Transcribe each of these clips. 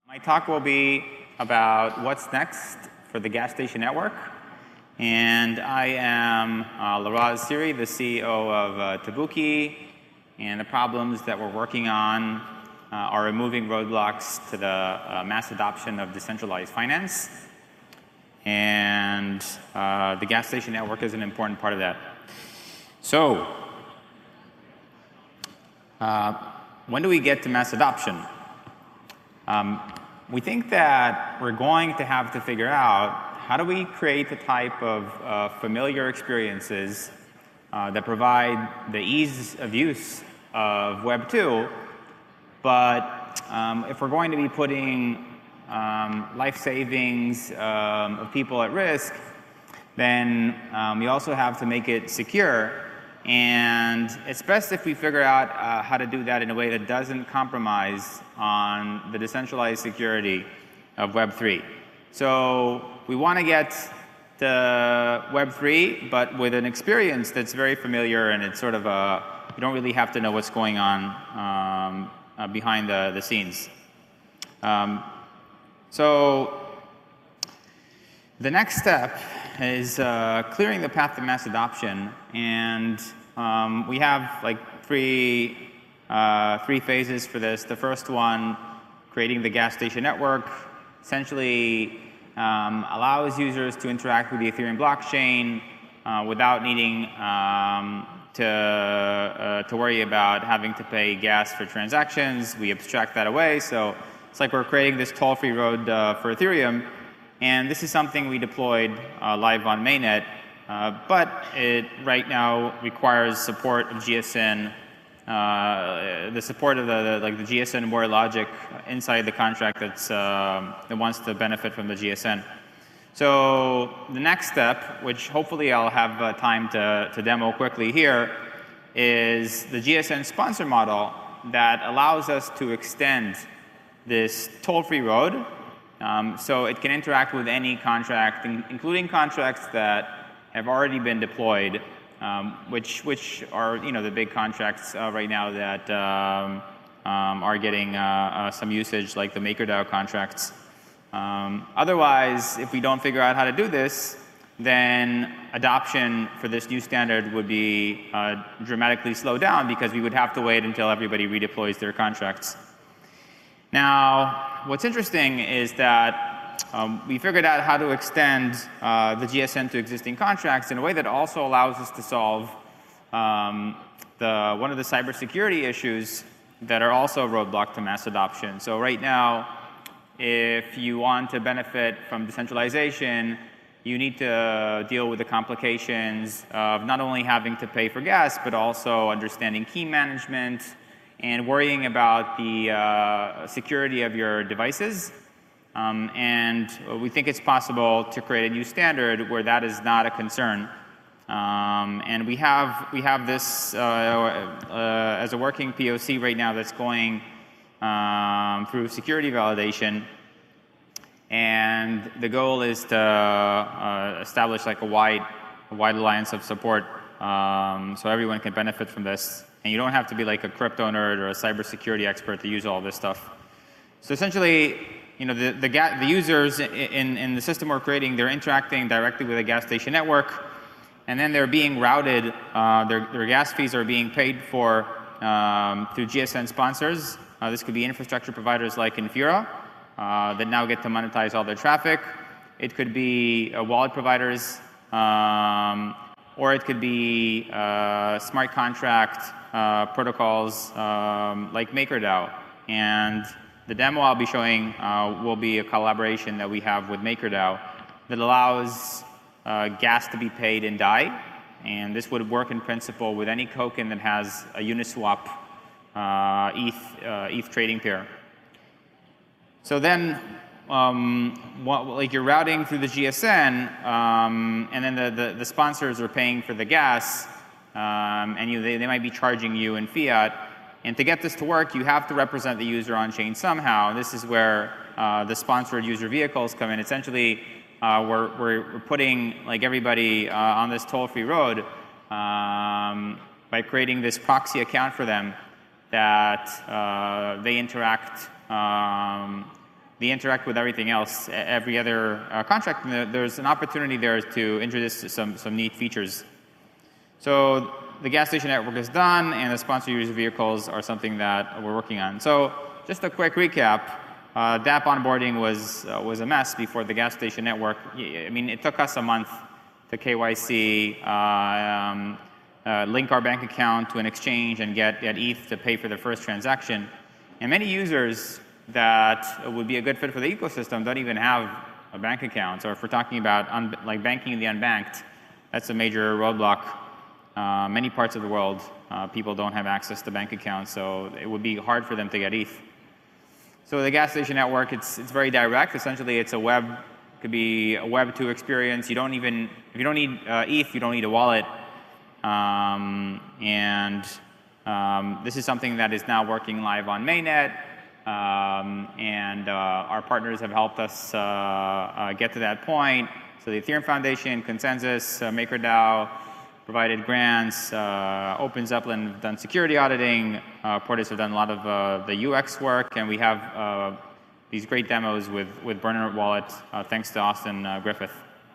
My talk will be about what's next for the gas station network. And I am Laraz Siri, the CEO of Tabuki. And the problems that we're working on are removing roadblocks to the mass adoption of decentralized finance. And the gas station network is an important part of that. So, when do we get to mass adoption? We think that we're going to have to figure out how do we create the type of familiar experiences that provide the ease of use of Web 2, but if we're going to be putting life savings of people at risk, then we also have to make it secure. And it's best if we figure out how to do that in a way that doesn't compromise on the decentralized security of Web 3. So we want to get to Web 3, but with an experience that's very familiar, and it's sort of you don't really have to know what's going on behind the scenes. So the next step is clearing the path to mass adoption, and we have like three phases for this. The first one, creating the gas station network, essentially allows users to interact with the Ethereum blockchain without needing to worry about having to pay gas for transactions. We abstract that away, so it's like we're creating this toll-free road for Ethereum. And this is something we deployed live on mainnet, but it right now requires support of GSN, the support of the GSN Moore logic inside the contract that wants to benefit from the GSN. So the next step, which hopefully I'll have time to demo quickly here, is the GSN sponsor model that allows us to extend this toll-free road. So it can interact with any contract, including contracts that have already been deployed, which are the big contracts right now that are getting some usage, like the MakerDAO contracts. Otherwise, if we don't figure out how to do this, then adoption for this new standard would be dramatically slowed down, because we would have to wait until everybody redeploys their contracts. Now, what's interesting is that we figured out how to extend the GSN to existing contracts in a way that also allows us to solve one of the cybersecurity issues that are also a roadblock to mass adoption. So right now, if you want to benefit from decentralization, you need to deal with the complications of not only having to pay for gas, but also understanding key management and worrying about the security of your devices. And we think it's possible to create a new standard where that is not a concern. And we have this as a working POC right now that's going through security validation. And the goal is to establish like a wide alliance of support so everyone can benefit from this. And you don't have to be like a crypto nerd or a cybersecurity expert to use all this stuff. So essentially, the users in the system we're creating, they're interacting directly with a gas station network, and then they're being routed. Their gas fees are being paid for through GSN sponsors. This could be infrastructure providers like Infura that now get to monetize all their traffic. It could be wallet providers, or it could be smart contract protocols like MakerDAO. And the demo I'll be showing will be a collaboration that we have with MakerDAO that allows gas to be paid in DAI. And this would work in principle with any token that has a Uniswap ETH trading pair. So then, you're routing through the GSN, and then the sponsors are paying for the gas, and they might be charging you in fiat. And to get this to work, you have to represent the user on chain somehow. This is where the sponsored user vehicles come in. Essentially, we're putting like everybody on this toll-free road by creating this proxy account for them that they interact they interact with everything else, every other contract. And there's an opportunity there to introduce some neat features. So the gas station network is done, and the sponsor user vehicles are something that we're working on. So just a quick recap. DApp onboarding was a mess before the gas station network. I mean, it took us a month to KYC, link our bank account to an exchange, and get ETH to pay for the first transaction. And many users that would be a good fit for the ecosystem don't even have a bank account. So if we're talking about like banking the unbanked, that's a major roadblock. Many parts of the world, people don't have access to bank accounts, so it would be hard for them to get ETH. So the gas station network, it's very direct. Essentially, it's could be a Web 2 experience. If you don't need ETH, you don't need a wallet. This is something that is now working live on mainnet. Our partners have helped us get to that point. So the Ethereum Foundation, Consensus, MakerDAO provided grants, OpenZeppelin have done security auditing, Portis have done a lot of the UX work, and we have these great demos with Burner Wallet, thanks to Austin Griffith.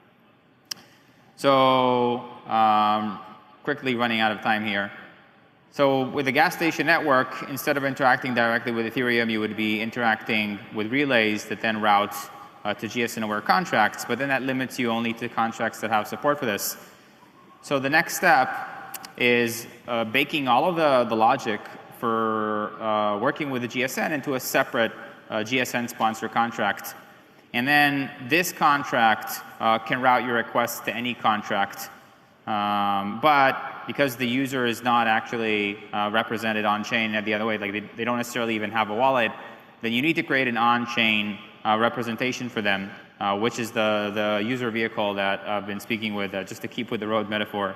So quickly running out of time here. So with the gas station network, instead of interacting directly with Ethereum, you would be interacting with relays that then route to GSN-aware contracts, but then that limits you only to contracts that have support for this. So the next step is baking all of the logic for working with the GSN into a separate GSN sponsor contract. And then this contract can route your requests to any contract. But because the user is not actually represented on-chain the other way, like they don't necessarily even have a wallet, then you need to create an on-chain representation for them, which is the user vehicle that I've been speaking with, just to keep with the road metaphor.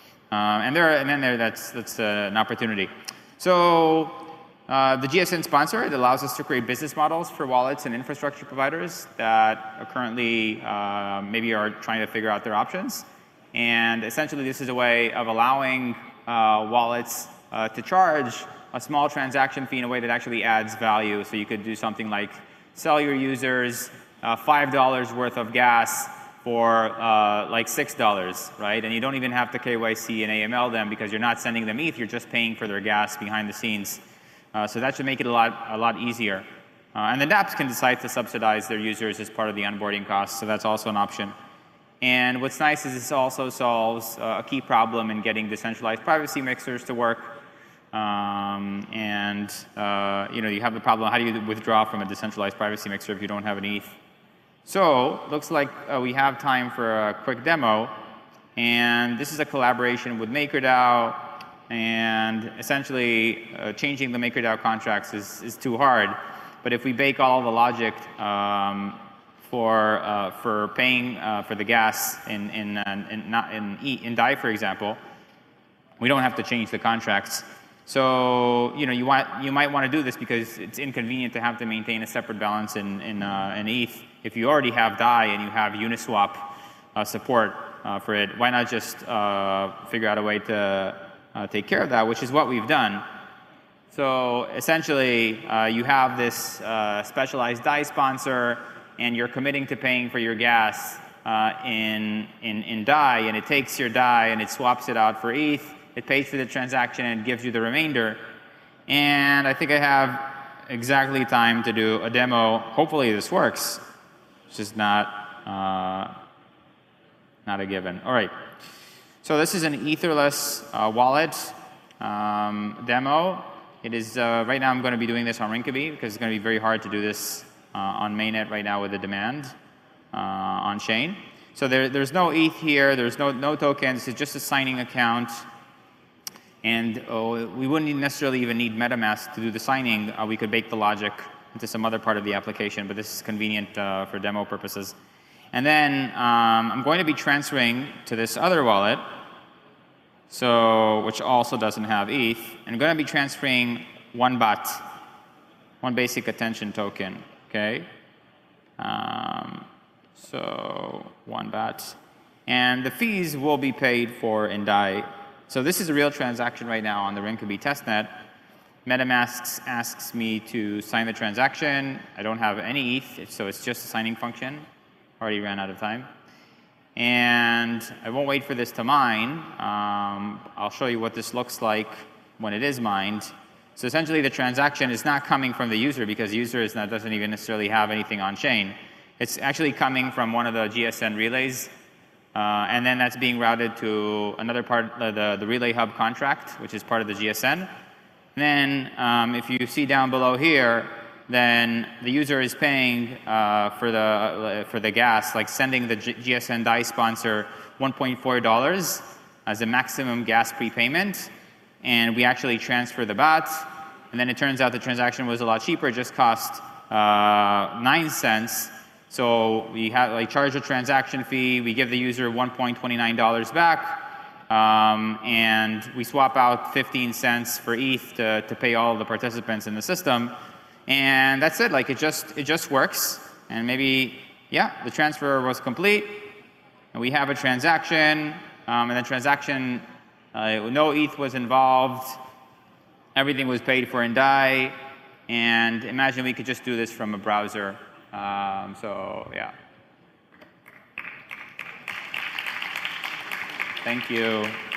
That's an opportunity. So the GSN sponsor, it allows us to create business models for wallets and infrastructure providers that are currently maybe are trying to figure out their options. And essentially, this is a way of allowing wallets to charge a small transaction fee in a way that actually adds value. So you could do something like sell your users $5 worth of gas for like $6, right? And you don't even have to KYC and AML them because you're not sending them ETH, you're just paying for their gas behind the scenes. So that should make it a lot easier. And the dApps can decide to subsidize their users as part of the onboarding costs, so that's also an option. And what's nice is this also solves a key problem in getting decentralized privacy mixers to work. You have the problem, how do you withdraw from a decentralized privacy mixer if you don't have an ETH? So looks like we have time for a quick demo. And this is a collaboration with MakerDAO. And essentially, changing the MakerDAO contracts is too hard. But if we bake all the logic for paying for the gas in DAI, for example, we don't have to change the contracts. So you might want to do this because it's inconvenient to have to maintain a separate balance in ETH. If you already have DAI and you have Uniswap support for it, why not just figure out a way to take care of that, which is what we've done. So essentially, you have this specialized DAI sponsor, and you're committing to paying for your gas in DAI, and it takes your DAI and it swaps it out for ETH. It pays for the transaction and gives you the remainder. And I think I have exactly time to do a demo. Hopefully this works. It's just not a given. All right. So this is an Etherless wallet demo. It is right now I'm going to be doing this on Rinkeby because it's going to be very hard to do this on mainnet right now with the demand on chain. So there's no ETH here. There's no tokens. It's just a signing account. And we wouldn't necessarily even need MetaMask to do the signing. We could bake the logic into some other part of the application, but this is convenient for demo purposes. And then I'm going to be transferring to this other wallet, which also doesn't have ETH. And I'm going to be transferring one BAT, one basic attention token. Okay, so one BAT, and the fees will be paid for in DAI. So this is a real transaction right now on the Rinkeby testnet, MetaMask asks me to sign the transaction. I don't have any ETH, so it's just a signing function. Already ran out of time. And I won't wait for this to mine. I'll show you what this looks like when it is mined. So essentially, the transaction is not coming from the user because the user doesn't even necessarily have anything on chain. It's actually coming from one of the GSN relays. And then that's being routed to another part, the Relay Hub contract, which is part of the GSN. And then if you see down below here, then the user is paying for the gas, like sending the GSN DAI sponsor $1.4 as a maximum gas prepayment. And we actually transfer the BAT. And then it turns out the transaction was a lot cheaper. It just cost 9 cents. So we charge a transaction fee. We give the user $1.29 back. And we swap out 15 cents for ETH to pay all of the participants in the system. And that's it. Like it just works. And maybe, yeah, the transfer was complete. And we have a transaction. And the transaction, no ETH was involved. Everything was paid for in DAI. And imagine we could just do this from a browser. So, yeah. Thank you.